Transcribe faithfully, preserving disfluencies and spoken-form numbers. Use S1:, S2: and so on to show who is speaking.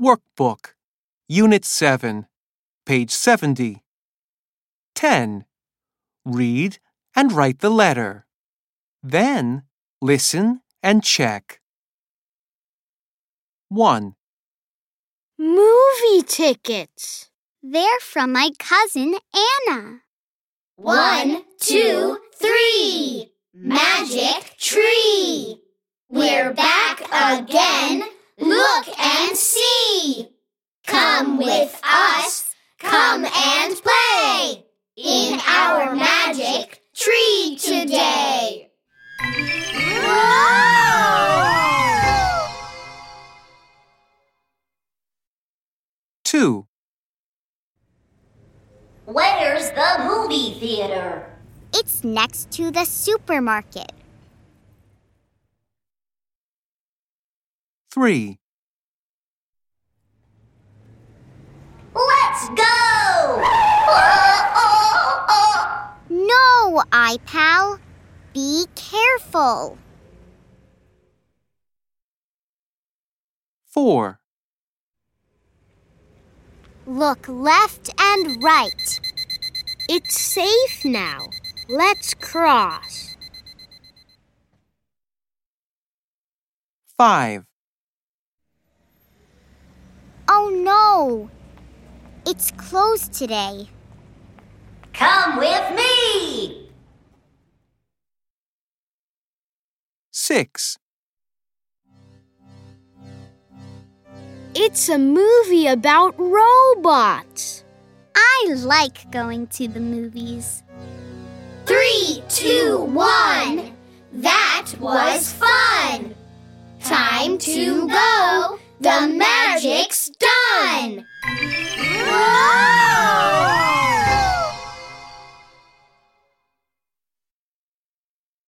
S1: Workbook, Unit seven, page seventy. ten. Read and write the letter. Then, listen and check. one.
S2: Movie tickets.
S3: They're from my cousin Anna.
S4: One, two, three. Magic tree. We're back again. Look and see. Come with us. Come and play in our magic tree today.
S1: two.
S4: Where's the movie theater?
S3: It's next to the supermarket.
S1: three.
S4: Let's go! Oh, oh, oh.
S3: No, iPal. Be careful.
S1: four.
S3: Look left and right.
S2: It's safe now. Let's cross.
S1: five.
S3: Oh no. It's closed today.
S4: Come with me!
S1: six.
S2: It's a movie about robots.
S3: I like going to the movies.
S4: Three, two, one. That was fun. Time to go. The magic